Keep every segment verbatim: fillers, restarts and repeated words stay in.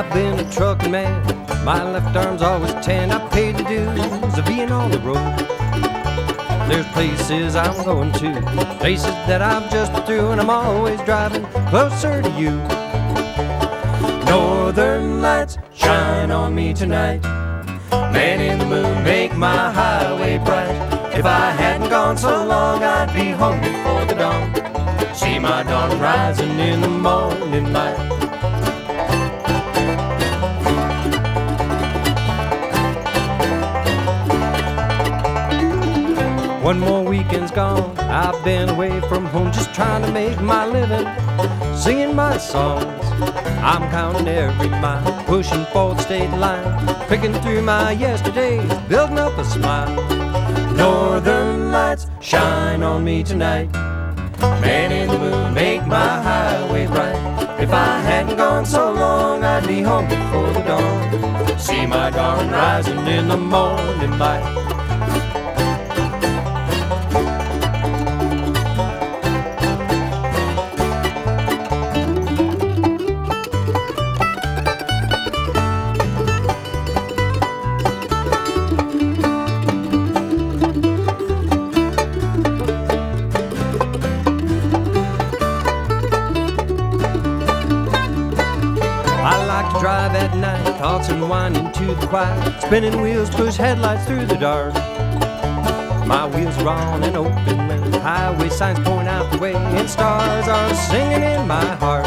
I've been a trucking man, my left arm's always tan. I paid the dues of being on the road. There's places I'm going to, places that I've just been through, and I'm always driving closer to you. Northern lights shine on me tonight. Man in the moon, make my highway bright. If I hadn't gone so long, I'd be home before the dawn. See my dawn rising in the morning light. One more weekend's gone, I've been away from home, just trying to make my living, singing my songs. I'm counting every mile, pushing for the state line, picking through my yesterdays, building up a smile. Northern lights shine on me tonight. Man in the moon, make my highway bright. If I hadn't gone so long, I'd be home before the dawn. See my dawn rising in the morning light. I like to drive at night, thoughts unwinding to the quiet. Spinning wheels push headlights through the dark. My wheels are on an open lane, highway signs point out the way, and stars are singing in my heart.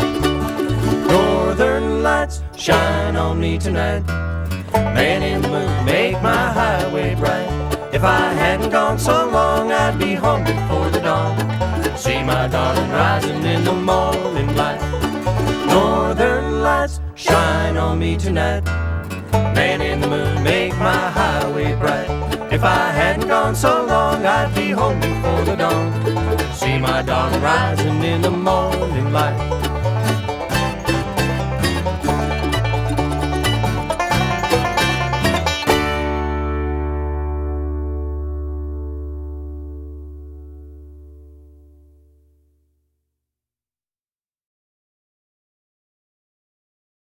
Northern lights shine on me tonight. Man in the moon, make my highway bright. If I hadn't gone so long, I'd be home before the dawn. See my darling rising in the morning light. Northern lights shine on me tonight. Man in the moon, make my highway bright. If I hadn't gone so long, I'd be home before the dawn. See my darling rising in the morning light.